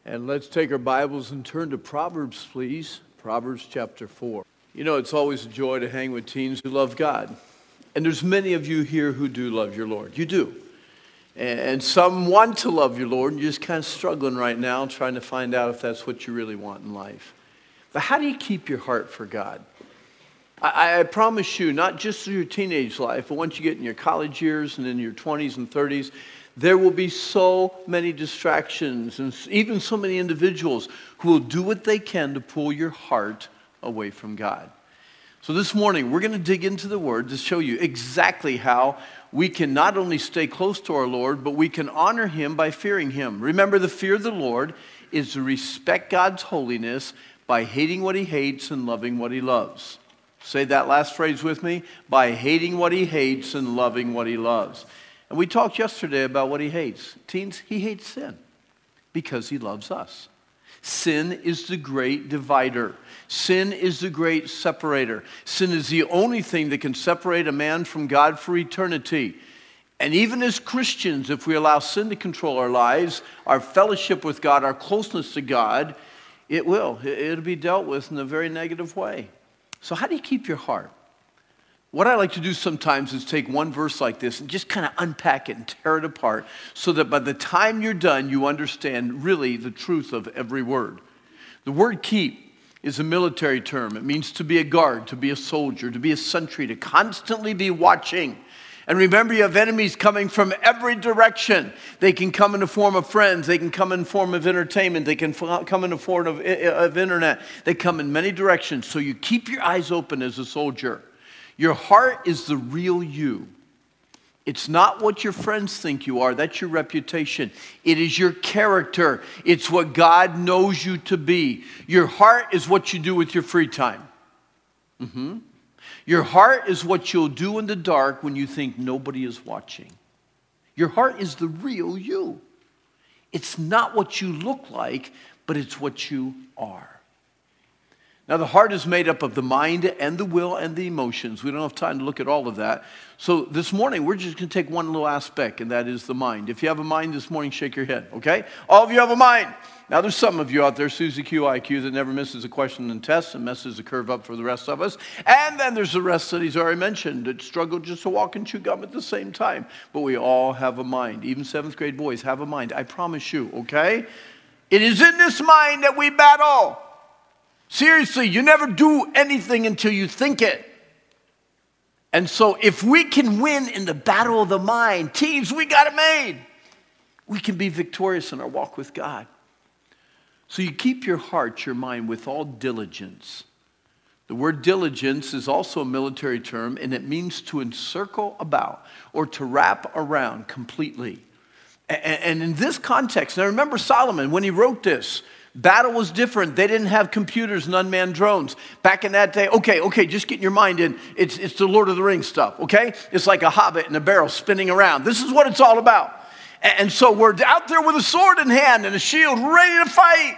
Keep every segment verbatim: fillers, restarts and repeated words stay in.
And let's take our Bibles and turn to Proverbs, please. Proverbs chapter four. You know, it's always a joy to hang with teens who love God. And there's many of you here who do love your Lord. You do. And some want to love your Lord, and you're just kind of struggling right now, trying to find out if that's what you really want in life. But how do you keep your heart for God? I, I promise you, not just through your teenage life, but once you get in your college years and in your twenties and thirties, there will be so many distractions and even so many individuals who will do what they can to pull your heart away from God. So this morning, we're going to dig into the Word to show you exactly how we can not only stay close to our Lord, but we can honor Him by fearing Him. Remember, the fear of the Lord is to respect God's holiness by hating what He hates and loving what He loves. Say that last phrase with me. By hating what He hates and loving what He loves. And we talked yesterday about what He hates. Teens, He hates sin because He loves us. Sin is the great divider. Sin is the great separator. Sin is the only thing that can separate a man from God for eternity. And even as Christians, if we allow sin to control our lives, our fellowship with God, our closeness to God, it will. It'll be dealt with in a very negative way. So how do you keep your heart? What I like to do sometimes is take one verse like this and just kind of unpack it and tear it apart so that by the time you're done, you understand really the truth of every word. The word keep is a military term. It means to be a guard, to be a soldier, to be a sentry, to constantly be watching. And remember, you have enemies coming from every direction. They can come in the form of friends. They can come in the form of entertainment. They can come in the form of, of internet. They come in many directions. So you keep your eyes open as a soldier. Your heart is the real you. It's not what your friends think you are. That's your reputation. It is your character. It's what God knows you to be. Your heart is what you do with your free time. Mm-hmm. Your heart is what you'll do in the dark when you think nobody is watching. Your heart is the real you. It's not what you look like, but it's what you are. Now, the heart is made up of the mind and the will and the emotions. We don't have time to look at all of that. So this morning, we're just going to take one little aspect, and that is the mind. If you have a mind this morning, shake your head, okay? All of you have a mind. Now, there's some of you out there, Susie Q I Q, that never misses a question and test and messes the curve up for the rest of us. And then there's the rest that he's already mentioned that struggle just to walk and chew gum at the same time. But we all have a mind. Even seventh grade boys have a mind. I promise you, okay? It is in this mind that we battle. Seriously, you never do anything until you think it. And so if we can win in the battle of the mind, teens, we got it made. We can be victorious in our walk with God. So you keep your heart, your mind, with all diligence. The word diligence is also a military term, and it means to encircle about or to wrap around completely. And in this context, now remember Solomon, when he wrote this, battle was different. They didn't have computers and unmanned drones. Back in that day, okay, okay, just get your mind in. It's, it's the Lord of the Rings stuff, okay? It's like a hobbit in a barrel spinning around. This is what it's all about. And so we're out there with a sword in hand and a shield ready to fight.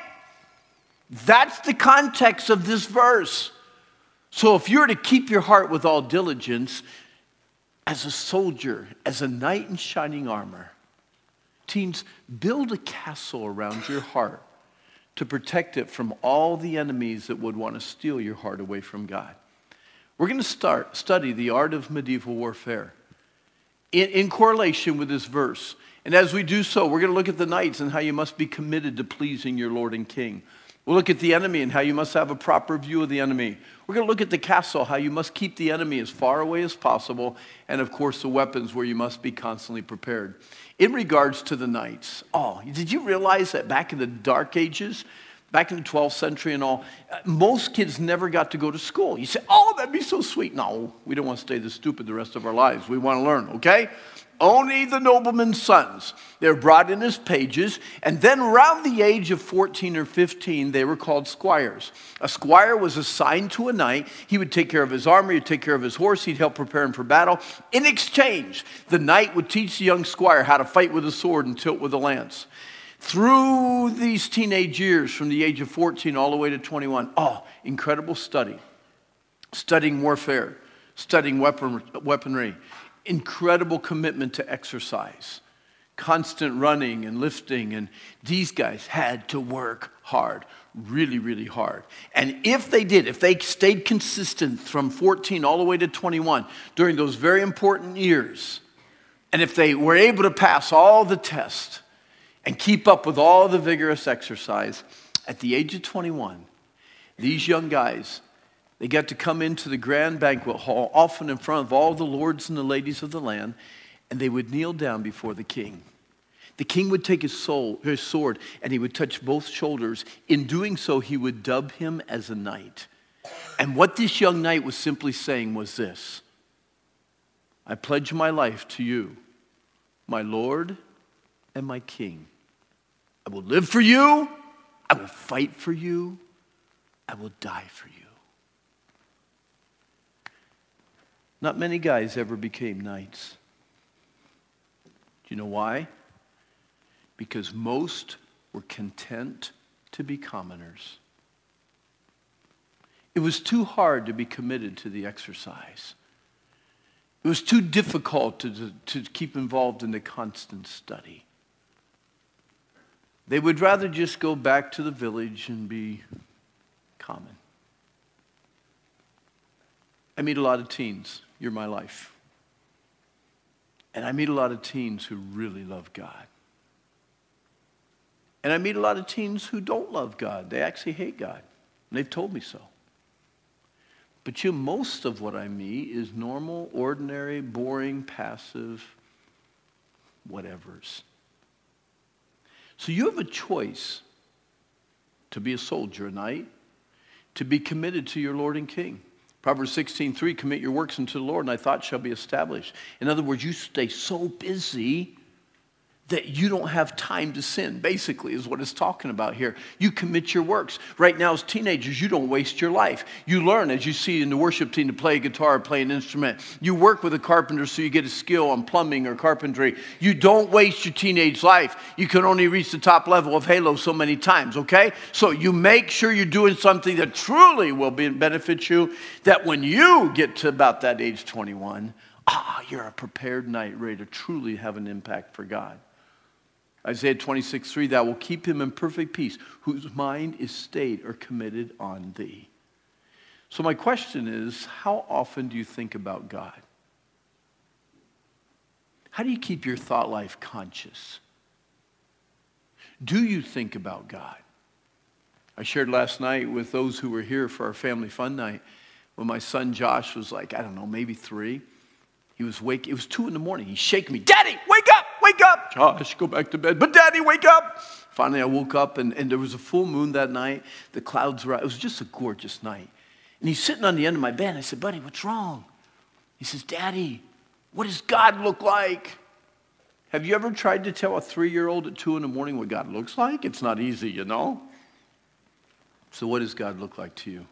That's the context of this verse. So if you're to keep your heart with all diligence, as a soldier, as a knight in shining armor, teens, build a castle around your heart to protect it from all the enemies that would want to steal your heart away from God. We're going to start study the art of medieval warfare in, in correlation with this verse. And as we do so, we're going to look at the knights and how you must be committed to pleasing your Lord and King. We'll look at the enemy and how you must have a proper view of the enemy. We're going to look at the castle, how you must keep the enemy as far away as possible. And of course, the weapons where you must be constantly prepared. In regards to the knights, oh, did you realize that back in the Dark Ages, back in the twelfth century and all, most kids never got to go to school? You say, oh, that'd be so sweet. No, we don't want to stay this stupid the rest of our lives. We want to learn, okay? Only the noblemen's sons. They're brought in as pages, and then around the age of fourteen or fifteen, they were called squires. A squire was assigned to a knight. He would take care of his armor, he'd take care of his horse, he'd help prepare him for battle. In exchange, the knight would teach the young squire how to fight with a sword and tilt with a lance. Through these teenage years, from the age of fourteen all the way to twenty-one, oh, incredible study. Studying warfare, studying weapon, weaponry, incredible commitment to exercise, constant running and lifting, and these guys had to work hard, really, really hard. And if they did, if they stayed consistent from fourteen all the way to twenty-one during those very important years, and if they were able to pass all the tests and keep up with all the vigorous exercise, at the age of twenty-one, these young guys, they got to come into the grand banquet hall, often in front of all the lords and the ladies of the land, and they would kneel down before the king. The king would take his, soul, his sword and he would touch both shoulders. In doing so, he would dub him as a knight. And what this young knight was simply saying was this: I pledge my life to you, my Lord and my King. I will live for you. I will fight for you. I will die for you. Not many guys ever became knights. Do you know why? Because most were content to be commoners. It was too hard to be committed to the exercise. It was too difficult to, to, to keep involved in the constant study. They would rather just go back to the village and be common. I meet a lot of teens. You're my life. And I meet a lot of teens who really love God. And I meet a lot of teens who don't love God. They actually hate God. And they've told me so. But you, most of what I meet is normal, ordinary, boring, passive, whatevers. So you have a choice to be a soldier, a knight, to be committed to your Lord and King. Proverbs sixteen three, commit your works unto the Lord, and thy thoughts shall be established. In other words, you stay so busy that you don't have time to sin, basically, is what it's talking about here. You commit your works. Right now, as teenagers, you don't waste your life. You learn, as you see in the worship team, to play a guitar, play an instrument. You work with a carpenter so you get a skill on plumbing or carpentry. You don't waste your teenage life. You can only reach the top level of Halo so many times, okay? So you make sure you're doing something that truly will be, benefit you, that when you get to about that age twenty-one, ah, you're a prepared knight ready to truly have an impact for God. Isaiah twenty-six three, thou will keep him in perfect peace, whose mind is stayed or committed on thee. So my question is, how often do you think about God? How do you keep your thought life conscious? Do you think about God? I shared last night with those who were here for our family fun night, when my son Josh was like, I don't know, maybe three. He was wake. It was two in the morning. He's shaking me. Daddy, wake up, wake up. Josh, go back to bed. But Daddy, wake up. Finally, I woke up, and, and there was a full moon that night. The clouds were out. It was just a gorgeous night. And he's sitting on the end of my bed. I said, buddy, what's wrong? He says, Daddy, what does God look like? Have you ever tried to tell a three-year-old at two in the morning what God looks like? It's not easy, you know. So what does God look like to you?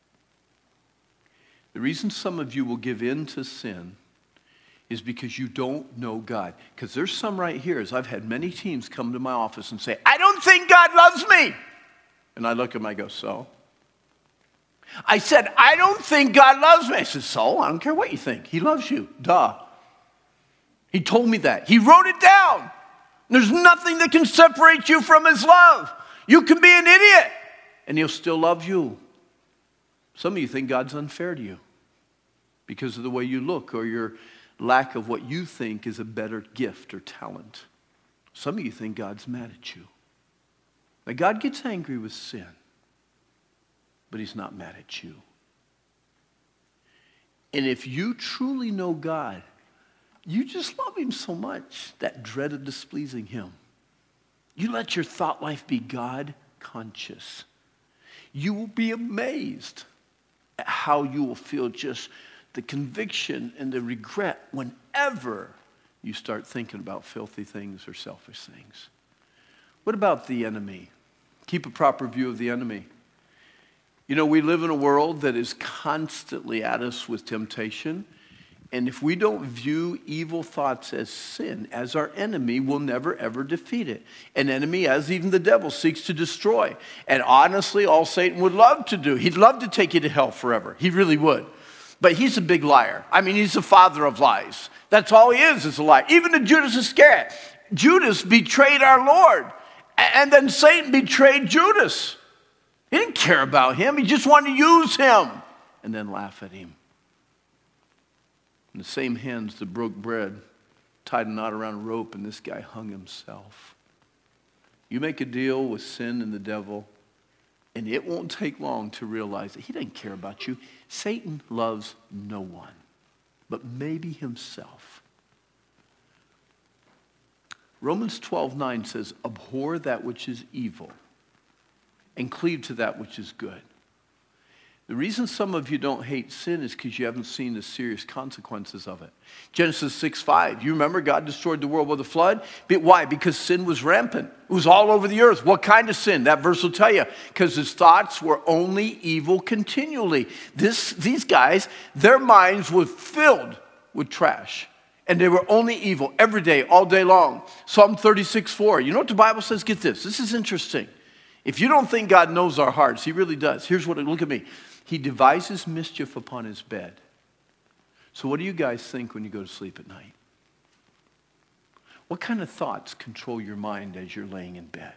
The reason some of you will give in to sin is because you don't know God. Because there's some right here, as I've had many teens come to my office and say, I don't think God loves me. And I look at them, I go, so? I said, I don't think God loves me. I said, so? I don't care what you think. He loves you. Duh. He told me that. He wrote it down. There's nothing that can separate you from his love. You can be an idiot, and he'll still love you. Some of you think God's unfair to you because of the way you look or your lack of what you think is a better gift or talent. Some of you think God's mad at you. Now, God gets angry with sin, but he's not mad at you. And if you truly know God, you just love him so much, that dread of displeasing him. You let your thought life be God conscious. You will be amazed at how you will feel just the conviction and the regret whenever you start thinking about filthy things or selfish things. What about the enemy? Keep a proper view of the enemy. You know, we live in a world that is constantly at us with temptation. And if we don't view evil thoughts as sin, as our enemy, we'll never, ever defeat it. An enemy, as even the devil, seeks to destroy. And honestly, all Satan would love to do, he'd love to take you to hell forever. He really would. But he's a big liar. I mean, he's the father of lies. That's all he is, is a lie. Even to Judas Iscariot. Judas betrayed our Lord. And then Satan betrayed Judas. He didn't care about him. He just wanted to use him and then laugh at him. And the same hands that broke bread tied a knot around a rope, and this guy hung himself. You make a deal with sin and the devil, and it won't take long to realize that he doesn't care about you. Satan loves no one, but maybe himself. Romans twelve nine says, abhor that which is evil and cleave to that which is good. The reason some of you don't hate sin is because you haven't seen the serious consequences of it. Genesis six five, you remember God destroyed the world with a flood? But why? Because sin was rampant. It was all over the earth. What kind of sin? That verse will tell you. Because his thoughts were only evil continually. This, these guys, their minds were filled with trash. And they were only evil every day, all day long. Psalm thirty-six four, you know what the Bible says? Get this. This is interesting. If you don't think God knows our hearts, he really does. Here's what, look at me. He devises mischief upon his bed. So what do you guys think when you go to sleep at night? What kind of thoughts control your mind as you're laying in bed?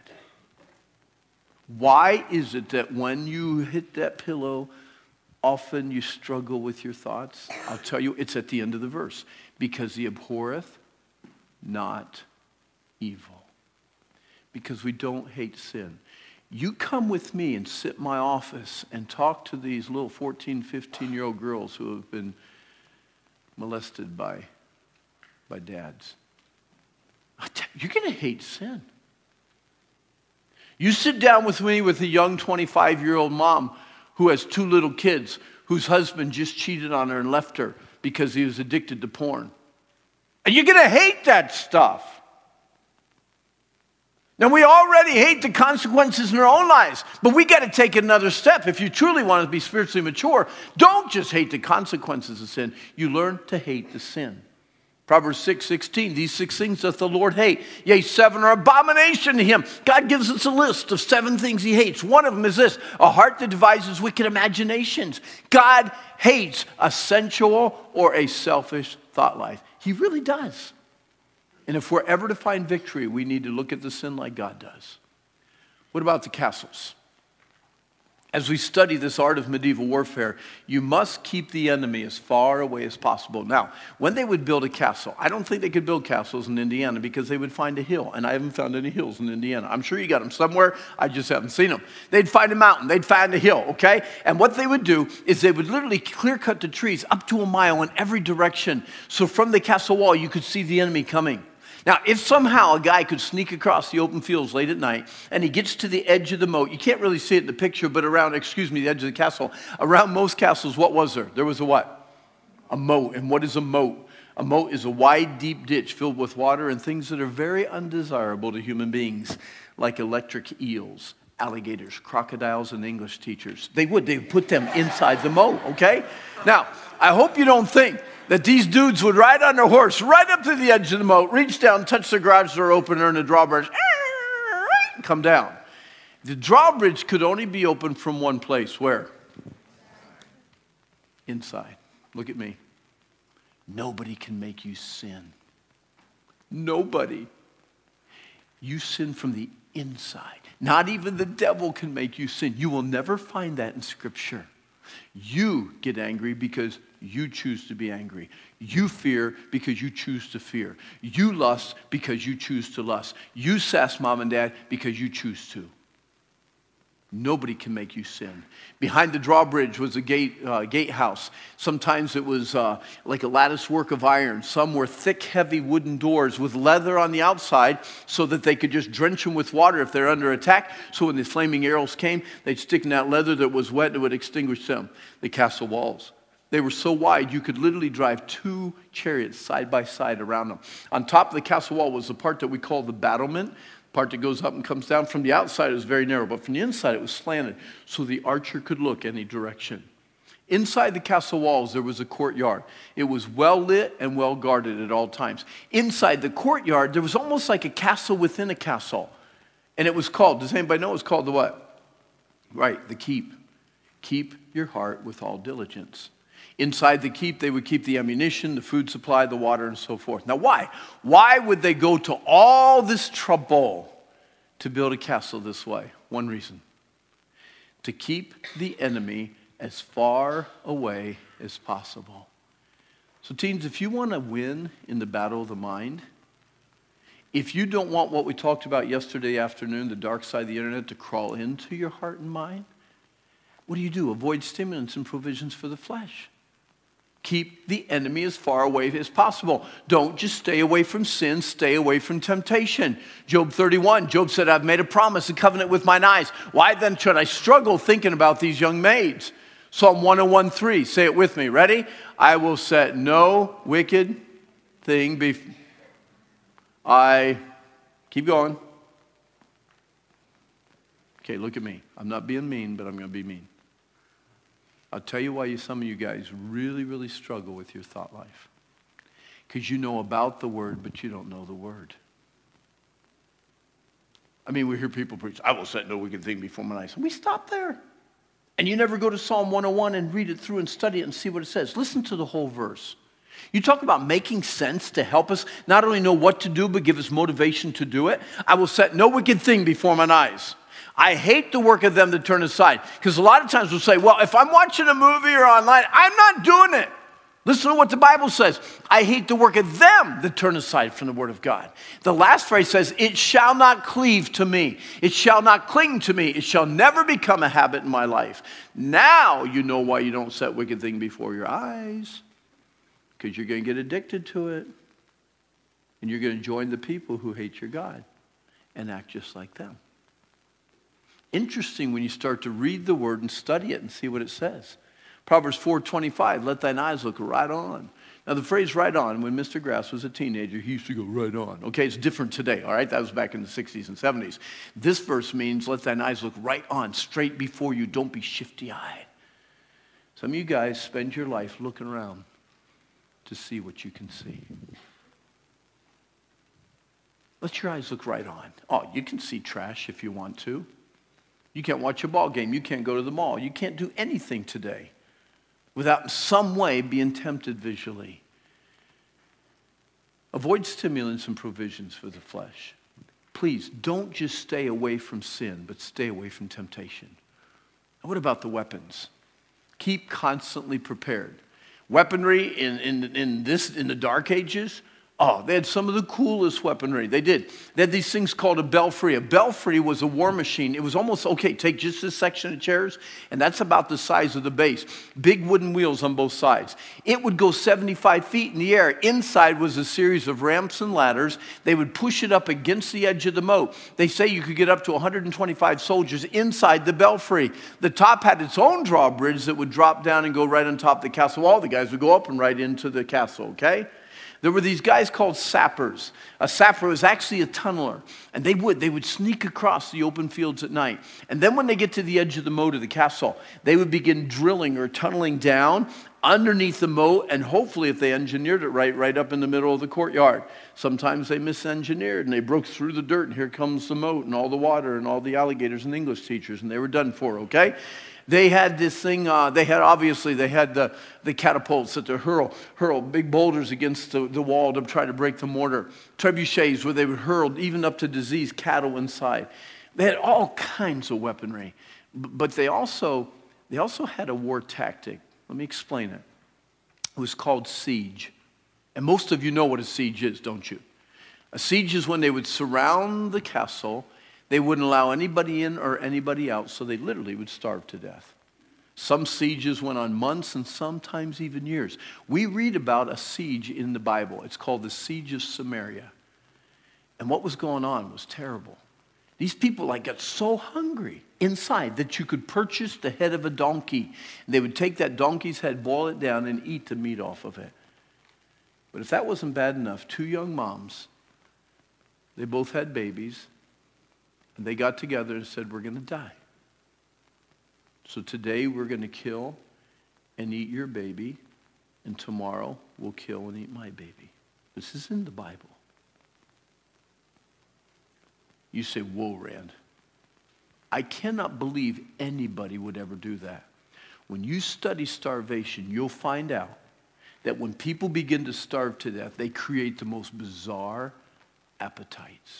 Why is it that when you hit that pillow, often you struggle with your thoughts? I'll tell you, it's at the end of the verse. Because he abhorreth not evil. Because we don't hate sin. You come with me and sit in my office and talk to these little fourteen, fifteen-year-old girls who have been molested by, by dads. You're going to hate sin. You sit down with me with a young twenty-five-year-old mom who has two little kids whose husband just cheated on her and left her because he was addicted to porn. And you're going to hate that stuff. Now, we already hate the consequences in our own lives, but we got to take another step. If you truly want to be spiritually mature, don't just hate the consequences of sin. You learn to hate the sin. Proverbs six sixteen, these six things doth the Lord hate. Yea, seven are abomination to him. God gives us a list of seven things he hates. One of them is this, a heart that devises wicked imaginations. God hates a sensual or a selfish thought life. He really does. And if we're ever to find victory, we need to look at the sin like God does. What about the castles? As we study this art of medieval warfare, you must keep the enemy as far away as possible. Now, when they would build a castle, I don't think they could build castles in Indiana because they would find a hill, and I haven't found any hills in Indiana. I'm sure you got them somewhere, I just haven't seen them. They'd find a mountain, they'd find a hill, okay? And what they would do is they would literally clear cut the trees up to a mile in every direction, so from the castle wall you could see the enemy coming. Now, if somehow a guy could sneak across the open fields late at night and he gets to the edge of the moat, you can't really see it in the picture, but around, excuse me, the edge of the castle, around most castles, what was there? There was a what? A moat. And what is a moat? A moat is a wide, deep ditch filled with water and things that are very undesirable to human beings, like electric eels, alligators, crocodiles, and English teachers. They would. They would put them inside the moat, okay? Now, I hope you don't think that these dudes would ride on their horse right up to the edge of the moat, reach down, touch the garage door opener and the drawbridge, come down. The drawbridge could only be opened from one place. Where? Inside. Look at me. Nobody can make you sin. Nobody. You sin from the inside. Not even the devil can make you sin. You will never find that in Scripture. You get angry because you choose to be angry. You fear because you choose to fear. You lust because you choose to lust. You sass mom and dad because you choose to. Nobody can make you sin. Behind the drawbridge was a gate uh, gatehouse. Sometimes it was uh, like a lattice work of iron. Some were thick, heavy wooden doors with leather on the outside so that they could just drench them with water if they're under attack. So when the flaming arrows came, they'd stick in that leather that was wet and it would extinguish them. The castle walls. They were so wide you could literally drive two chariots side by side around them. On top of the castle wall was the part that we call the battlement. Part that goes up and comes down. From the outside it was very narrow, but from the inside it was slanted so the archer could look any direction. Inside the castle walls there was a courtyard. It was well lit and well guarded at all times. Inside the courtyard there was almost like a castle within a castle. And it was called, does anybody know it was called the what? Right, the keep. Keep your heart with all diligence. Inside the keep, they would keep the ammunition, the food supply, the water, and so forth. Now, why? Why would they go to all this trouble to build a castle this way? One reason: to keep the enemy as far away as possible. So teens, if you want to win in the battle of the mind, if you don't want what we talked about yesterday afternoon, the dark side of the internet, to crawl into your heart and mind, what do you do? Avoid stimulants and provisions for the flesh. Keep the enemy as far away as possible. Don't just stay away from sin, stay away from temptation. Job thirty-one, Job said, I've made a promise, a covenant with mine eyes. Why then should I struggle thinking about these young maids? Psalm one oh one three, say it with me. Ready? I will set no wicked thing before. I, keep going. Okay, look at me. I'm not being mean, but I'm going to be mean. I'll tell you why you, some of you guys really, really struggle with your thought life. Because you know about the word, but you don't know the word. I mean, we hear people preach, I will set no wicked thing before my eyes. And we stop there. And you never go to Psalm one oh one and read it through and study it and see what it says. Listen to the whole verse. You talk about making sense to help us not only know what to do, but give us motivation to do it. I will set no wicked thing before mine eyes. I hate the work of them that turn aside. Because a lot of times we'll say, well, if I'm watching a movie or online, I'm not doing it. Listen to what the Bible says. I hate the work of them that turn aside from the word of God. The last phrase says, it shall not cleave to me. It shall not cling to me. It shall never become a habit in my life. Now you know why you don't set wicked thing before your eyes. Because you're going to get addicted to it. And you're going to join the people who hate your God and act just like them. Interesting when you start to read the word and study it and see what it says. Proverbs four twenty-five, let thine eyes look right on. Now the phrase right on, when Mister Grass was a teenager, he used to go right on. Okay, it's different today, all right? That was back in the sixties and seventies. This verse means let thine eyes look right on, straight before you. Don't be shifty-eyed. Some of you guys spend your life looking around to see what you can see. Let your eyes look right on. Oh, you can see trash if you want to. You can't watch a ball game. You can't go to the mall. You can't do anything today without in some way being tempted visually. Avoid stimulants and provisions for the flesh. Please don't just stay away from sin, but stay away from temptation. And what about the weapons? Keep constantly prepared. Weaponry in, in, in, this, in the Dark Ages, oh, they had some of the coolest weaponry. They did. They had these things called a belfry. A belfry was a war machine. It was almost, okay, take just this section of chairs, and that's about the size of the base. Big wooden wheels on both sides. It would go seventy-five feet in the air. Inside was a series of ramps and ladders. They would push it up against the edge of the moat. They say you could get up to one hundred twenty-five soldiers inside the belfry. The top had its own drawbridge that would drop down and go right on top of the castle wall. The guys would go up and right into the castle, okay? There were these guys called sappers. A sapper was actually a tunneler. And they would, they would sneak across the open fields at night. And then when they get to the edge of the moat of the castle, they would begin drilling or tunneling down underneath the moat, and hopefully, if they engineered it right, right up in the middle of the courtyard. Sometimes they misengineered, and they broke through the dirt, and here comes the moat, and all the water, and all the alligators and English teachers, and they were done for, okay? They had this thing, uh, they had, obviously, they had the, the catapults that to hurl, hurl big boulders against the, the wall to try to break the mortar. Trebuchets where they would hurl even up to diseased cattle inside. They had all kinds of weaponry. But they also, they also had a war tactic. Let me explain it. It was called siege. And most of you know what a siege is, don't you? A siege is when they would surround the castle. They wouldn't allow anybody in or anybody out, so they literally would starve to death. Some sieges went on months and sometimes even years. We read about a siege in the Bible. It's called the Siege of Samaria. And what was going on was terrible. These people like got so hungry inside that you could purchase the head of a donkey. And they would take that donkey's head, boil it down, and eat the meat off of it. But if that wasn't bad enough, two young moms, they both had babies, and they got together and said, we're going to die. So today we're going to kill and eat your baby, and tomorrow we'll kill and eat my baby. This is in the Bible. You say, whoa, Rand. I cannot believe anybody would ever do that. When you study starvation, you'll find out that when people begin to starve to death, they create the most bizarre appetites.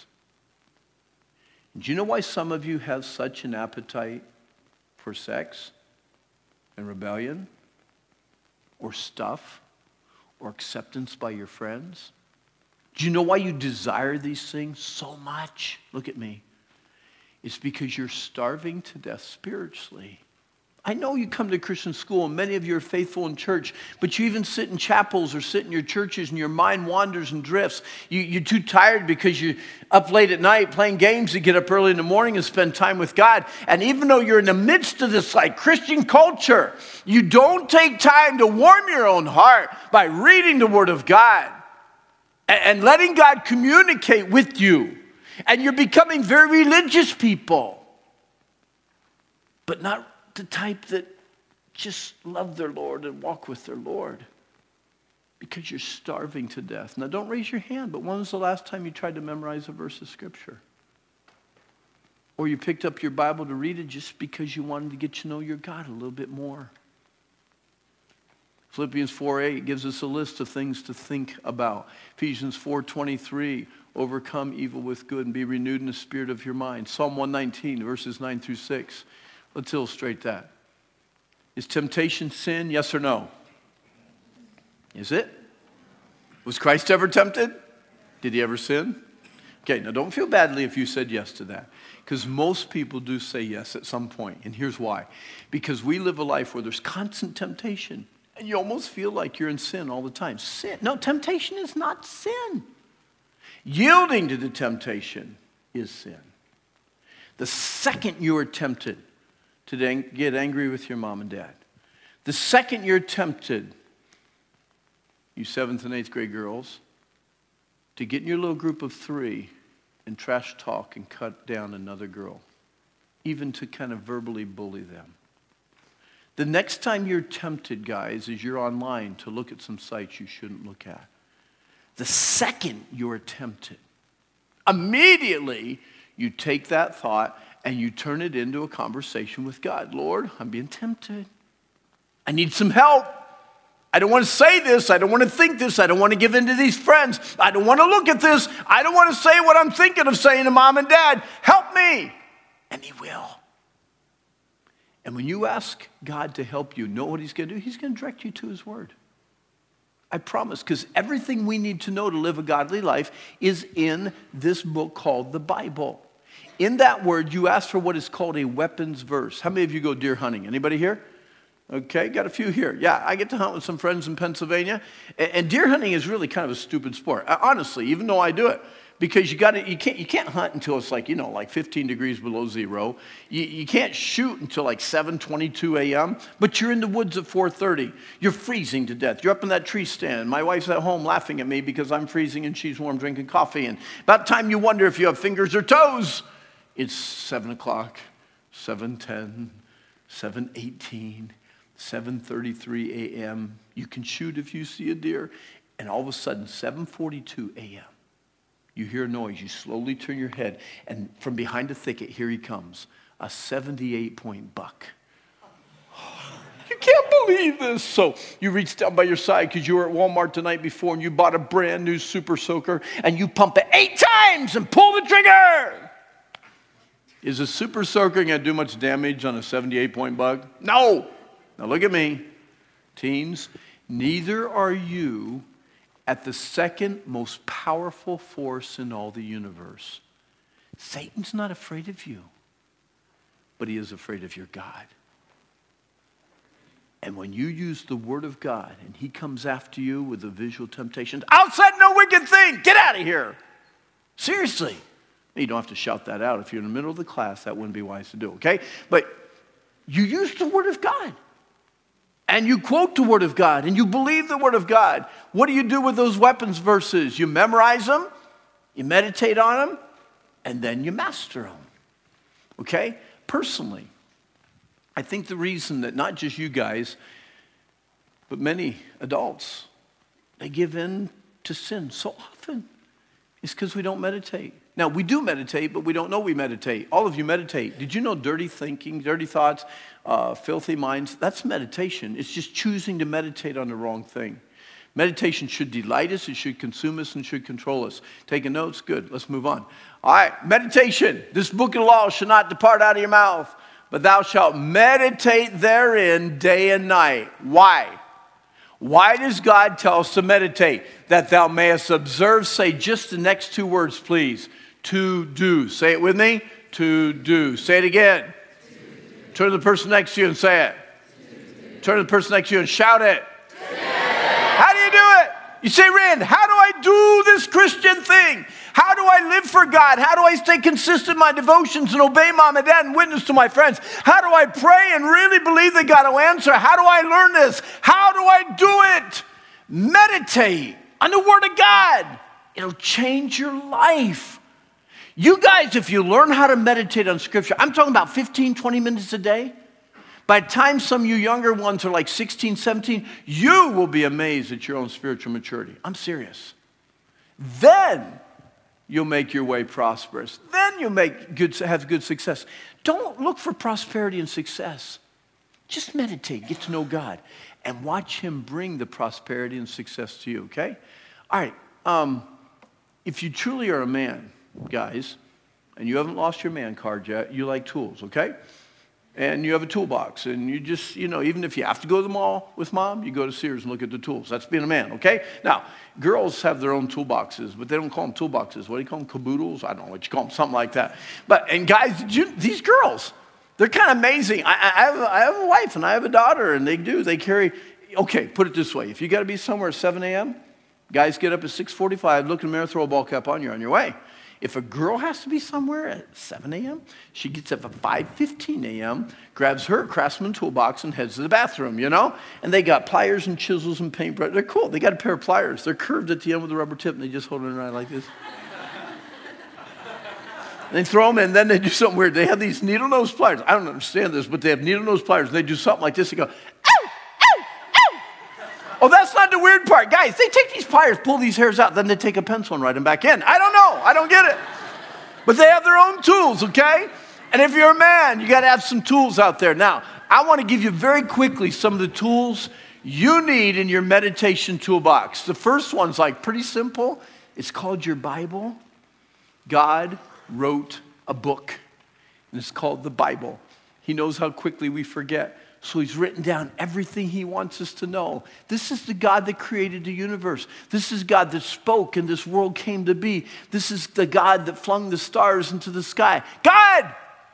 And do you know why some of you have such an appetite for sex and rebellion or stuff or acceptance by your friends? Do you know why you desire these things so much? Look at me. It's because you're starving to death spiritually. I know you come to Christian school and many of you are faithful in church, but you even sit in chapels or sit in your churches and your mind wanders and drifts. You, you're too tired because you're up late at night playing games to get up early in the morning and spend time with God. And even though you're in the midst of this like Christian culture, you don't take time to warm your own heart by reading the Word of God and, and letting God communicate with you. And you're becoming very religious people, but not the type that just love their Lord and walk with their Lord because you're starving to death. Now, don't raise your hand, but when was the last time you tried to memorize a verse of Scripture? Or you picked up your Bible to read it just because you wanted to get to know your God a little bit more? Philippians four eight gives us a list of things to think about. Ephesians four twenty-three, overcome evil with good and be renewed in the spirit of your mind. Psalm one nineteen, verses nine through six. Let's illustrate that. Is temptation sin? Yes or no? Is it? Was Christ ever tempted? Did he ever sin? Okay, now don't feel badly if you said yes to that. Because most people do say yes at some point. And here's why. Because we live a life where there's constant temptation. And you almost feel like you're in sin all the time. Sin. No, temptation is not sin. Yielding to the temptation is sin. The second you are tempted to get angry with your mom and dad, the second you're tempted, you seventh and eighth grade girls, to get in your little group of three and trash talk and cut down another girl, even to kind of verbally bully them. The next time you're tempted, guys, is you're online to look at some sites you shouldn't look at. The second you're tempted, immediately you take that thought and you turn it into a conversation with God. Lord, I'm being tempted. I need some help. I don't want to say this. I don't want to think this. I don't want to give in to these friends. I don't want to look at this. I don't want to say what I'm thinking of saying to mom and dad. Help me. And he will. And when you ask God to help you, know what he's going to do? He's going to direct you to his word. I promise, because everything we need to know to live a godly life is in this book called the Bible. In that word, you ask for what is called a weapons verse. How many of you go deer hunting? Anybody here? Okay, got a few here. Yeah, I get to hunt with some friends in Pennsylvania. And deer hunting is really kind of a stupid sport. Honestly, even though I do it. Because you got to, you can't, you can't hunt until it's like, you know, like fifteen degrees below zero. You, you can't shoot until like seven twenty-two a.m., but you're in the woods at four thirty. You're freezing to death. You're up in that tree stand. My wife's at home laughing at me because I'm freezing and she's warm drinking coffee. And about time you wonder if you have fingers or toes, it's seven o'clock, seven ten, seven eighteen, seven thirty-three a.m. You can shoot if you see a deer. And all of a sudden, seven forty-two a.m., you hear a noise, you slowly turn your head, and from behind a thicket, here he comes, a seventy-eight point buck. You can't believe this. So you reach down by your side because you were at Walmart the night before and you bought a brand new Super Soaker and you pump it eight times and pull the trigger. Is a Super Soaker going to do much damage on a seventy-eight point buck? No. Now look at me. Teens, neither are you at the second most powerful force in all the universe. Satan's not afraid of you, but he is afraid of your God. And when you use the word of God and he comes after you with the visual temptations, I'll set no wicked thing, get out of here. Seriously. You don't have to shout that out. If you're in the middle of the class, that wouldn't be wise to do, okay? But you use the word of God. And you quote the word of God, and you believe the word of God. What do you do with those weapons verses? You memorize them, you meditate on them, and then you master them. Okay? Personally, I think the reason that not just you guys, but many adults, they give in to sin so often is because we don't meditate. Now, we do meditate, but we don't know we meditate. All of you meditate. Did you know dirty thinking, dirty thoughts, uh, filthy minds, that's meditation. It's just choosing to meditate on the wrong thing. Meditation should delight us, it should consume us, and should control us. Taking notes? Good. Let's move on. All right, meditation. This book of the law shall not depart out of your mouth, but thou shalt meditate therein day and night. Why? Why does God tell us to meditate? That thou mayest observe, say just the next two words, please. To do. Say it with me. To do. Say it again. Turn to the person next to you and say it. Turn to the person next to you and shout it. How do you do it? You say, Rand, how do I do this Christian thing? How do I live for God? How do I stay consistent in my devotions and obey mom and dad and witness to my friends? How do I pray and really believe that God will answer? How do I learn this? How do I do it? Meditate on the Word of God. It'll change your life. You guys, if you learn how to meditate on Scripture, I'm talking about fifteen, twenty minutes a day. By the time some of you younger ones are like sixteen, seventeen, you will be amazed at your own spiritual maturity. I'm serious. Then you'll make your way prosperous. Then you'll make good, have good success. Don't look for prosperity and success. Just meditate, get to know God, and watch Him bring the prosperity and success to you, okay? All right, um, if you truly are a man, guys, and you haven't lost your man card yet, you like tools, okay? And you have a toolbox, and you just, you know, even if you have to go to the mall with mom, you go to Sears and look at the tools. That's being a man, okay? Now, girls have their own toolboxes, but they don't call them toolboxes. What do you call them? Caboodles? I don't know what you call them, something like that. But, and guys, you, these girls, they're kind of amazing. I, I, have, I have a wife, and I have a daughter, and they do. They carry, okay, put it this way. If you got to be somewhere at seven a.m., guys get up at six forty-five, look in the mirror, throw a ball cap on, you're on your way. If a girl has to be somewhere at seven a.m., she gets up at five fifteen a.m., grabs her Craftsman toolbox and heads to the bathroom, you know? And they got pliers and chisels and paintbrush. They're cool. They got a pair of pliers. They're curved at the end with a rubber tip, and they just hold it around like this. They throw them in, and then they do something weird. They have these needle-nose pliers. I don't understand this, but they have needle-nose pliers, and they do something like this. They go, ow, ow, ow. Oh, that's not the weird part. Guys, they take these pliers, pull these hairs out, then they take a pencil and write them back in. I don't know. I don't get it. But they have their own tools, okay? And if you're a man, you got to have some tools out there. Now, I want to give you very quickly some of the tools you need in your meditation toolbox. The first one's like pretty simple. It's called your Bible. God wrote a book, and it's called the Bible. He knows how quickly we forget. So he's written down everything he wants us to know. This is the God that created the universe. This is God that spoke and this world came to be. This is the God that flung the stars into the sky. God!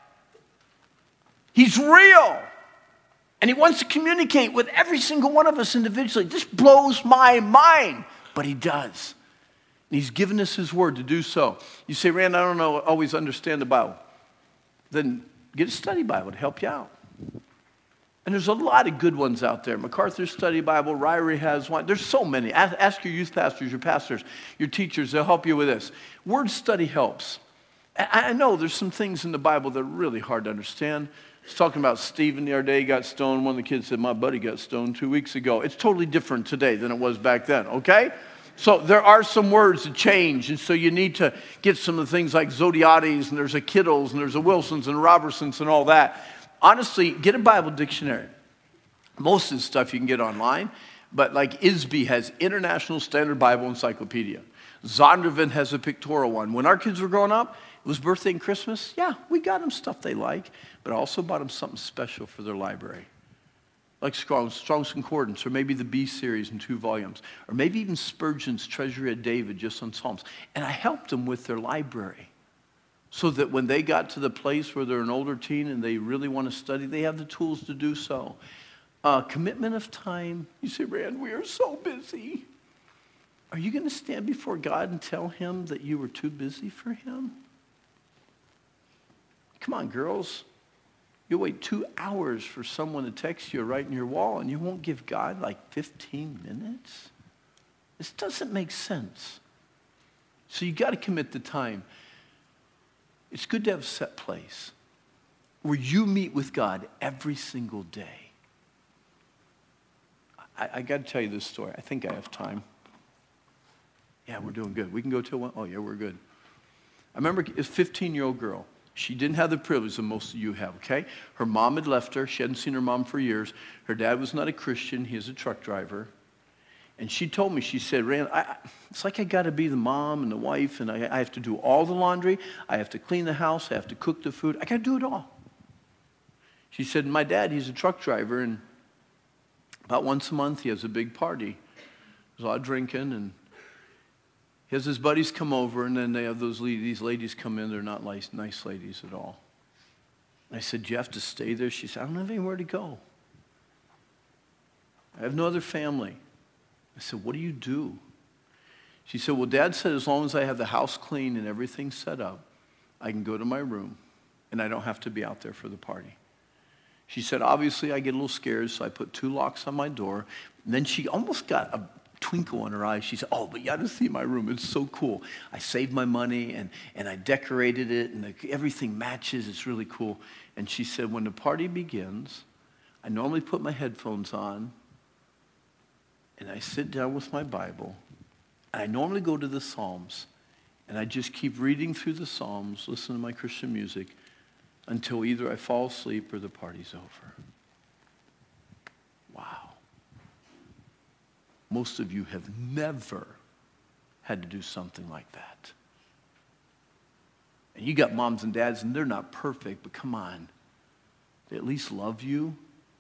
He's real. And he wants to communicate with every single one of us individually. This blows my mind, but he does. And he's given us his word to do so. You say, Rand, I don't know, always understand the Bible. Then get a study Bible to help you out. And there's a lot of good ones out there. MacArthur Study Bible, Ryrie has one. There's so many. Ask, ask your youth pastors, your pastors, your teachers. They'll help you with this. Word study helps. I, I know there's some things in the Bible that are really hard to understand. I was talking about Stephen the other day, got stoned. One of the kids said, my buddy got stoned two weeks ago. It's totally different today than it was back then, okay? So there are some words that change, and so you need to get some of the things like Zodiates, and there's a Kittles, and there's a Wilsons and Robertsons and all that. Honestly, get a Bible dictionary. Most of the stuff you can get online, but like I S B has International Standard Bible Encyclopedia. Zondervan has a pictorial one. When our kids were growing up, it was birthday and Christmas. Yeah, we got them stuff they like, but I also bought them something special for their library. Like Strong's, Strong's Concordance, or maybe the B series in two volumes, or maybe even Spurgeon's Treasury of David just on Psalms. And I helped them with their library so that when they got to the place where they're an older teen and they really want to study, they have the tools to do so. Uh, commitment of time. You say, Rand, we are so busy. Are you going to stand before God and tell him that you were too busy for him? Come on, girls. You'll wait two hours for someone to text you right in your wall, and you won't give God like fifteen minutes? This doesn't make sense. So you got to commit the time. It's good to have a set place where you meet with God every single day. I, I got to tell you this story. I think I have time. Yeah, we're doing good. We can go till one. Oh, yeah, we're good. I remember a fifteen-year-old girl. She didn't have the privilege that most of you have, okay? Her mom had left her. She hadn't seen her mom for years. Her dad was not a Christian. He was a truck driver. And she told me, she said, Rand, I, it's like I got to be the mom and the wife, and I, I have to do all the laundry. I have to clean the house. I have to cook the food. I got to do it all. She said, my dad, he's a truck driver, and about once a month he has a big party. There's a lot of drinking, and he has his buddies come over, and then they have those these ladies come in. They're not nice, nice ladies at all. I said, do you have to stay there? She said, I don't have anywhere to go. I have no other family. I said, what do you do? She said, well, Dad said as long as I have the house clean and everything set up, I can go to my room, and I don't have to be out there for the party. She said, obviously, I get a little scared, so I put two locks on my door. And then she almost got a twinkle in her eyes. She said, oh, but you got to see my room. It's so cool. I saved my money, and, and I decorated it, and the, everything matches. It's really cool. And she said, when the party begins, I normally put my headphones on, and I sit down with my Bible, and I normally go to the Psalms, and I just keep reading through the Psalms, listen to my Christian music, until either I fall asleep or the party's over. Wow. Most of you have never had to do something like that. And you got moms and dads, and they're not perfect, but come on. They at least love you.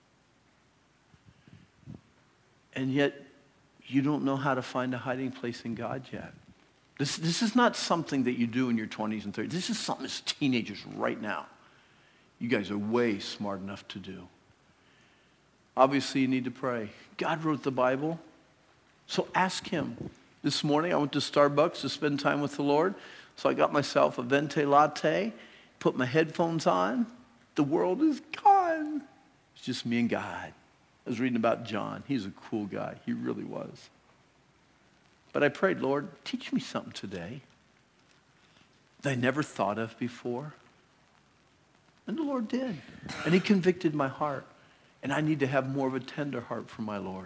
And yet, you don't know how to find a hiding place in God yet. This, this is not something that you do in your twenties and thirties. This is something as teenagers right now. You guys are way smart enough to do. Obviously, you need to pray. God wrote the Bible, so ask him. This morning, I went to Starbucks to spend time with the Lord, so I got myself a venti latte, put my headphones on. The world is gone. It's just me and God. I was reading about John. He's a cool guy. He really was. But I prayed, Lord, teach me something today that I never thought of before. And the Lord did. And he convicted my heart. And I need to have more of a tender heart for my Lord.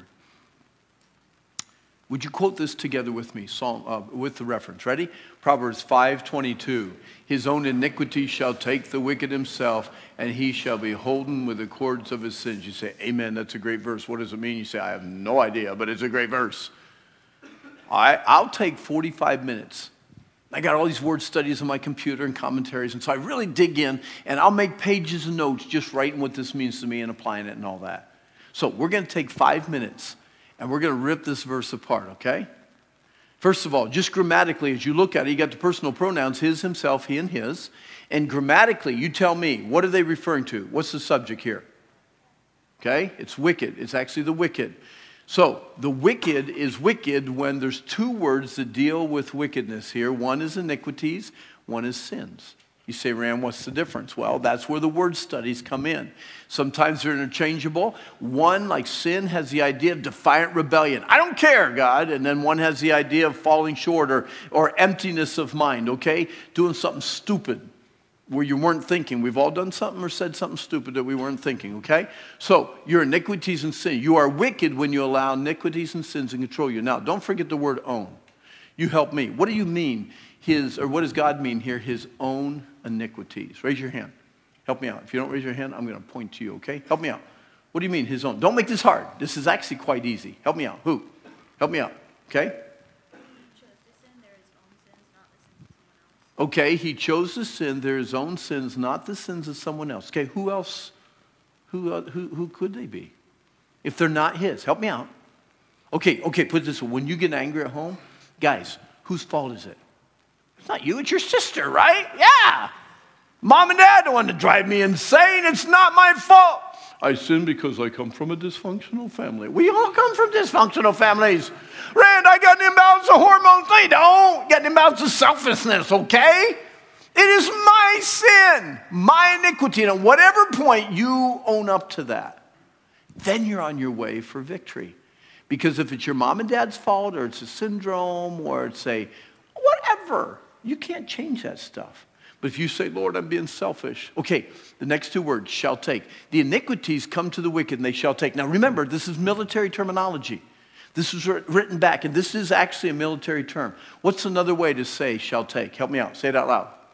Would you quote this together with me, Psalm, uh, with the reference? Ready? Proverbs five twenty-two. His own iniquity shall take the wicked himself, and he shall be holden with the cords of his sins. You say, amen, that's a great verse. What does it mean? You say, I have no idea, but it's a great verse. I, I'll take forty-five minutes. I got all these word studies on my computer and commentaries, and so I really dig in, and I'll make pages of notes just writing what this means to me and applying it and all that. So we're going to take five minutes, and we're going to rip this verse apart, okay? First of all, just grammatically, as you look at it, you got the personal pronouns, his, himself, he, and his. And grammatically, you tell me, what are they referring to? What's the subject here? Okay? It's wicked. It's actually the wicked. So, the wicked is wicked when there's two words that deal with wickedness here. One is iniquities, one is sins. You say, Rand, what's the difference? Well, that's where the word studies come in. Sometimes they're interchangeable. One, like sin, has the idea of defiant rebellion. I don't care, God. And then one has the idea of falling short or, or emptiness of mind, okay? Doing something stupid where you weren't thinking. We've all done something or said something stupid that we weren't thinking, okay? So, your iniquities and sin. You are wicked when you allow iniquities and sins to control you. Now, don't forget the word own. You help me. What do you mean, his, or what does God mean here, his own iniquities? Raise your hand. Help me out. If you don't raise your hand, I'm going to point to you, okay? Help me out. What do you mean, his own? Don't make this hard. This is actually quite easy. Help me out. Who? Help me out, okay? Okay, he chose to sin. They're his own sins, not the sins of someone else. Okay, who else? Who, uh, who, who could they be? If they're not his. Help me out. Okay, okay, put it this way. When you get angry at home, guys, whose fault is it? It's not you, it's your sister, right? Yeah. Mom and dad don't want to drive me insane. It's not my fault. I sin because I come from a dysfunctional family. We all come from dysfunctional families. Rand, I got an imbalance of hormones. I don't. You got an imbalance of selfishness, okay? It is my sin, my iniquity. And at whatever point you own up to that, then you're on your way for victory. Because if it's your mom and dad's fault, or it's a syndrome, or it's a whatever, you can't change that stuff. But if you say, Lord, I'm being selfish. Okay, the next two words, shall take. The iniquities come to the wicked, and they shall take. Now remember, this is military terminology. This is written back, and this is actually a military term. What's another way to say shall take? Help me out. Say it out loud.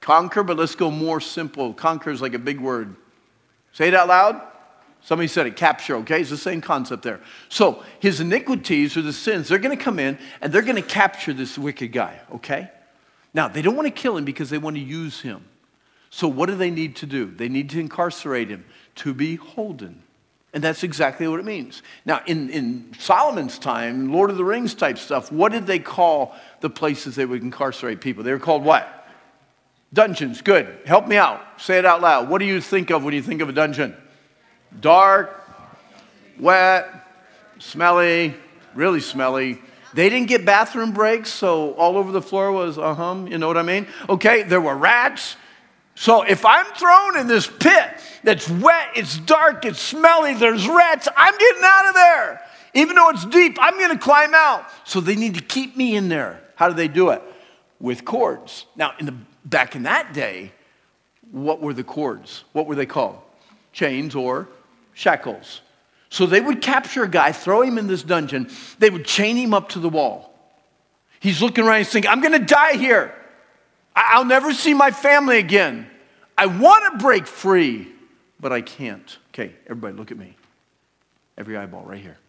Conquer, but let's go more simple. Conquer is like a big word. Say it out loud. Somebody said it, capture, okay? It's the same concept there. So his iniquities or the sins, they're going to come in and they're going to capture this wicked guy, okay? Now, they don't want to kill him because they want to use him. So what do they need to do? They need to incarcerate him, to be holden. And that's exactly what it means. Now, in, in Solomon's time, Lord of the Rings type stuff, what did they call the places they would incarcerate people? They were called what? Dungeons. Good. Help me out. Say it out loud. What do you think of when you think of a dungeon? Dark, wet, smelly, really smelly. They didn't get bathroom breaks, so all over the floor was uh-huh, you know what I mean? Okay, there were rats. So if I'm thrown in this pit that's wet, it's dark, it's smelly, there's rats, I'm getting out of there. Even though it's deep, I'm going to climb out. So they need to keep me in there. How do they do it? With cords. Now, in the back in that day, what were the cords? What were they called? Chains or shackles. So they would capture a guy, throw him in this dungeon. They would chain him up to the wall. He's looking around, he's thinking, I'm going to die here. I'll never see my family again. I want to break free, but I can't. Okay, everybody look at me. Every eyeball right here.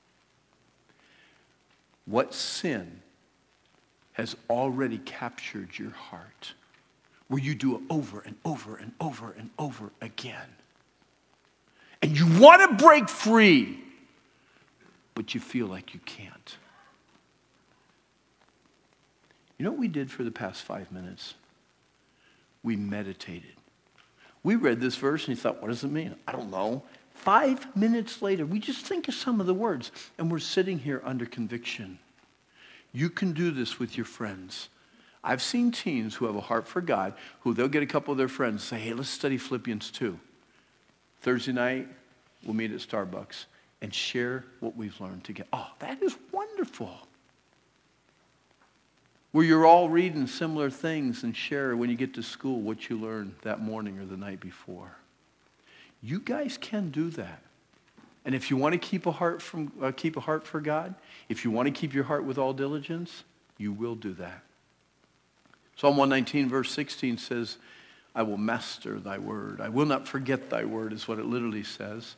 What sin has already captured your heart where you do it over and over and over and over again? And you want to break free, but you feel like you can't. You know what we did for the past five minutes? We meditated. We read this verse and you thought, what does it mean? I don't know. Five minutes later, we just think of some of the words and we're sitting here under conviction. You can do this with your friends. I've seen teens who have a heart for God, who they'll get a couple of their friends say, hey, let's study Philippians two. Thursday night, we'll meet at Starbucks and share what we've learned together. Oh, that is wonderful. Where you're all reading similar things and share when you get to school what you learned that morning or the night before. You guys can do that. And if you want to keep a heart from uh, keep a heart for God, if you want to keep your heart with all diligence, you will do that. Psalm one nineteen verse sixteen says, I will master thy word. I will not forget thy word is what it literally says.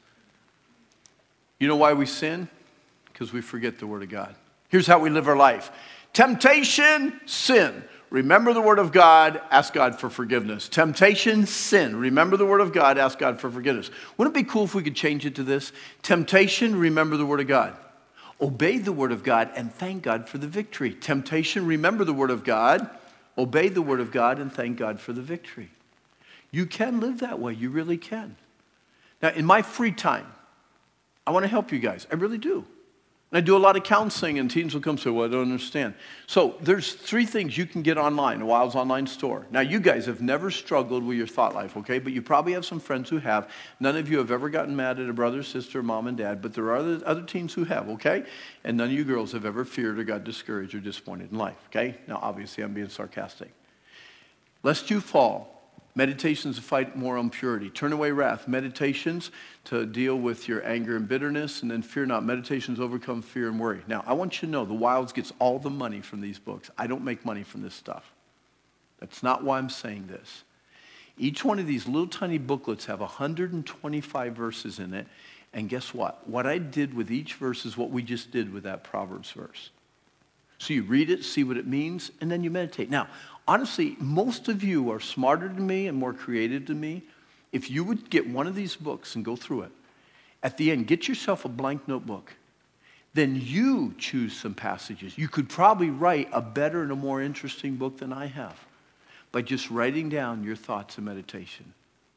You know why we sin? Because we forget the word of God. Here's how we live our life. Temptation, sin. Remember the word of God, ask God for forgiveness. Temptation, sin. Remember the word of God, ask God for forgiveness. Wouldn't it be cool if we could change it to this? Temptation, remember the word of God. Obey the word of God and thank God for the victory. Temptation, remember the word of God. Obey the word of God and thank God for the victory. You can live that way. You really can. Now, in my free time, I want to help you guys. I really do. And I do a lot of counseling, and teens will come and say, well, I don't understand. So there's three things you can get online, a Wilds online store. Now, you guys have never struggled with your thought life, okay? But you probably have some friends who have. None of you have ever gotten mad at a brother, sister, mom, and dad, but there are other, other teens who have, okay? And none of you girls have ever feared or got discouraged or disappointed in life, okay? Now, obviously, I'm being sarcastic. Lest you fall. Meditations to fight moral impurity. Turn away wrath. Meditations to deal with your anger and bitterness. And then fear not. Meditations overcome fear and worry. Now, I want you to know the Wilds gets all the money from these books. I don't make money from this stuff. That's not why I'm saying this. Each one of these little tiny booklets have one hundred twenty-five verses in it. And guess what? What I did with each verse is what we just did with that Proverbs verse. So you read it, see what it means, and then you meditate. Now, honestly, most of you are smarter than me and more creative than me. If you would get one of these books and go through it, at the end, get yourself a blank notebook. Then you choose some passages. You could probably write a better and a more interesting book than I have by just writing down your thoughts and meditation.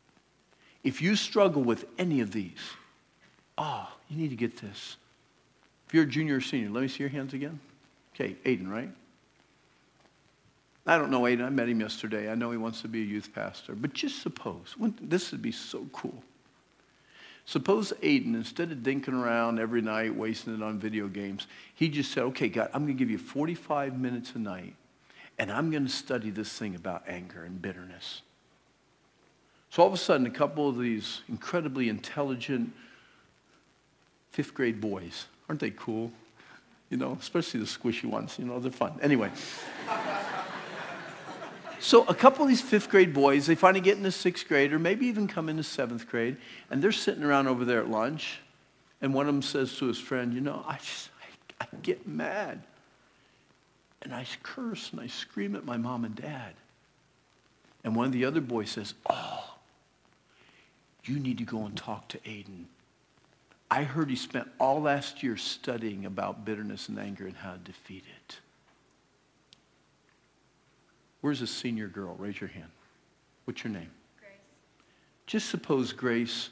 If you struggle with any of these, oh, you need to get this. If you're a junior or senior, let me see your hands again. Okay, Aiden, right? I don't know Aiden. I met him yesterday. I know he wants to be a youth pastor. But just suppose, this would be so cool. Suppose Aiden, instead of dinking around every night, wasting it on video games, he just said, okay, God, I'm going to give you forty-five minutes a night, and I'm going to study this thing about anger and bitterness. So all of a sudden, a couple of these incredibly intelligent fifth grade boys, aren't they cool? You know, especially the squishy ones, you know, they're fun. Anyway. So a couple of these fifth grade boys, they finally get into sixth grade or maybe even come into seventh grade, and they're sitting around over there at lunch, and one of them says to his friend, you know, I just, I, I get mad, and I curse and I scream at my mom and dad. And one of the other boys says, oh, you need to go and talk to Aiden. I heard he spent all last year studying about bitterness and anger and how to defeat it. Where's a senior girl? Raise your hand. What's your name? Grace. Just suppose Grace,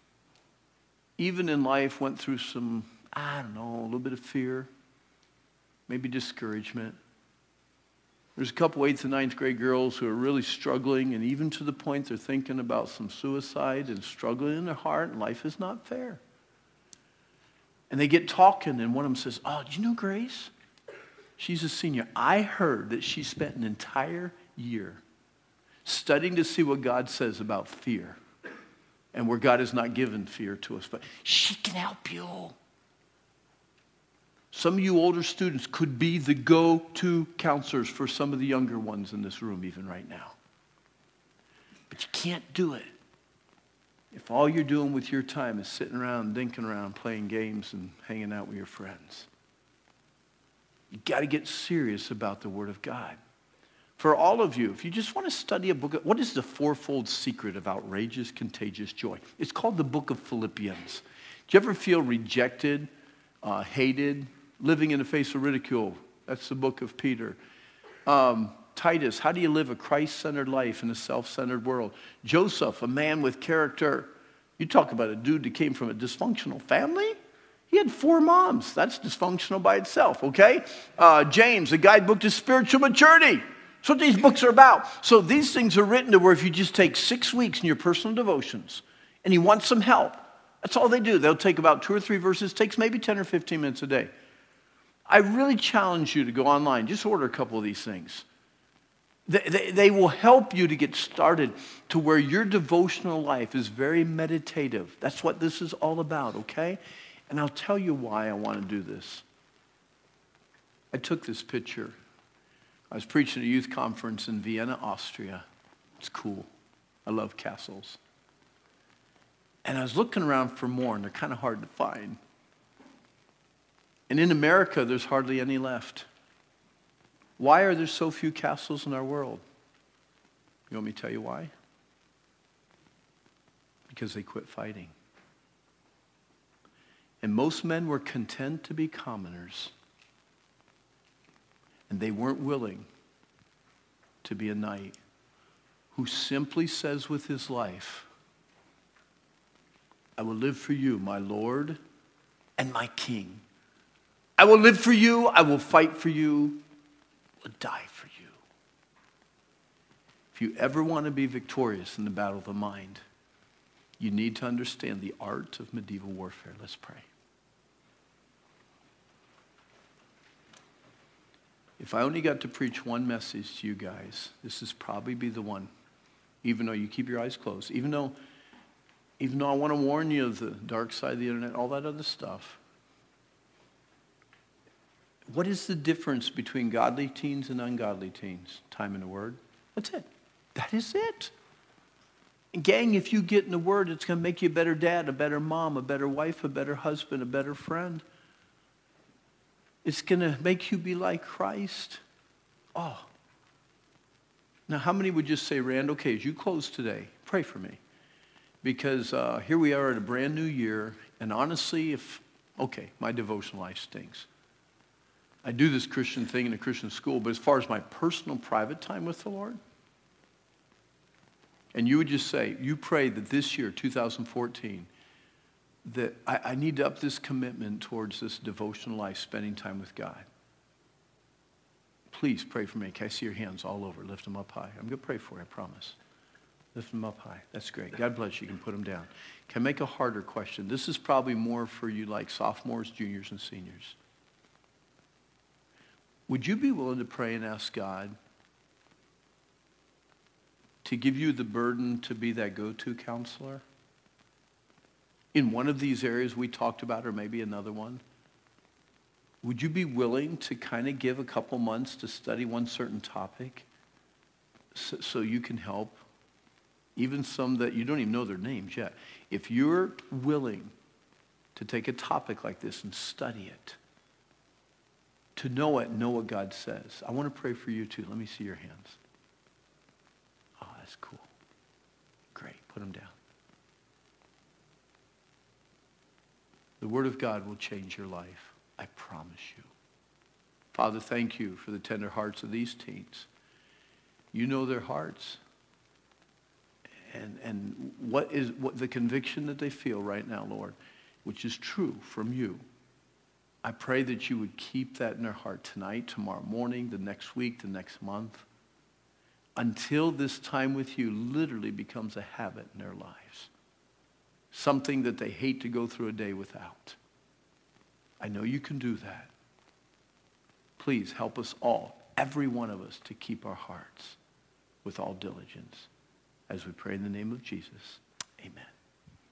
even in life, went through some, I don't know, a little bit of fear, maybe discouragement. There's a couple eighth and ninth grade girls who are really struggling, and even to the point they're thinking about some suicide and struggling in their heart, and life is not fair. And they get talking, and one of them says, oh, do you know Grace? She's a senior. I heard that she spent an entire year studying to see what God says about fear, and where God has not given fear to us, but she can help you. Some of you older students could be the go-to counselors for some of the younger ones in this room even right now. But you can't do it if all you're doing with your time is sitting around, dinking around, playing games and hanging out with your friends. You've got to get serious about the Word of God. For all of you, if you just want to study a book, what is the fourfold secret of outrageous, contagious joy? It's called the book of Philippians. Do you ever feel rejected, uh, hated, living in the face of ridicule? That's the book of Peter. Um, Titus, how do you live a Christ-centered life in a self-centered world? Joseph, a man with character. You talk about a dude that came from a dysfunctional family. He had four moms. That's dysfunctional by itself, okay? Uh, James, a guidebook to spiritual maturity. That's what these books are about. So these things are written to where if you just take six weeks in your personal devotions and you want some help, that's all they do. They'll take about two or three verses. It takes maybe ten or fifteen minutes a day. I really challenge you to go online. Just order a couple of these things. They, they, they will help you to get started to where your devotional life is very meditative. That's what this is all about, okay? And I'll tell you why I want to do this. I took this picture. I was preaching at a youth conference in Vienna, Austria. It's cool. I love castles. And I was looking around for more, and they're kind of hard to find. And in America, there's hardly any left. Why are there so few castles in our world? You want me to tell you why? Because they quit fighting. And most men were content to be commoners. And they weren't willing to be a knight who simply says with his life, I will live for you, my Lord and my King. I will live for you. I will fight for you. I will die for you. If you ever want to be victorious in the battle of the mind, you need to understand the art of medieval warfare. Let's pray. If I only got to preach one message to you guys, this is probably be the one. Even though you keep your eyes closed. Even though, even though I want to warn you of the dark side of the internet, all that other stuff. What is the difference between godly teens and ungodly teens? Time in the Word. That's it. That is it. And gang, if you get in the Word, it's going to make you a better dad, a better mom, a better wife, a better husband, a better friend. It's going to make you be like Christ. Oh. Now, how many would just say, Rand, okay, as you close today, pray for me. Because uh, here we are at a brand new year, and honestly, if, okay, my devotional life stinks. I do this Christian thing in a Christian school, but as far as my personal private time with the Lord, and you would just say, you pray that this year, two thousand fourteen, that I, I need to up this commitment towards this devotional life, spending time with God. Please pray for me. Can I see your hands all over? Lift them up high. I'm going to pray for you, I promise. Lift them up high. That's great. God bless you. You can put them down. Can I make a harder question? This is probably more for you like sophomores, juniors, and seniors. Would you be willing to pray and ask God to give you the burden to be that go-to counselor? In one of these areas we talked about, or maybe another one, would you be willing to kind of give a couple months to study one certain topic so, so you can help, even some that you don't even know their names yet. If you're willing to take a topic like this and study it, to know it, know what God says, I want to pray for you too. Let me see your hands. Oh, that's cool. Great. Put them down. The Word of God will change your life. I promise you. Father, thank you for the tender hearts of these teens. You know their hearts. And, and what is what the conviction that they feel right now, Lord, which is true from you. I pray that you would keep that in their heart tonight, tomorrow morning, the next week, the next month, until this time with you literally becomes a habit in their lives. Something that they hate to go through a day without. I know you can do that. Please help us all, every one of us, to keep our hearts with all diligence. As we pray in the name of Jesus, amen.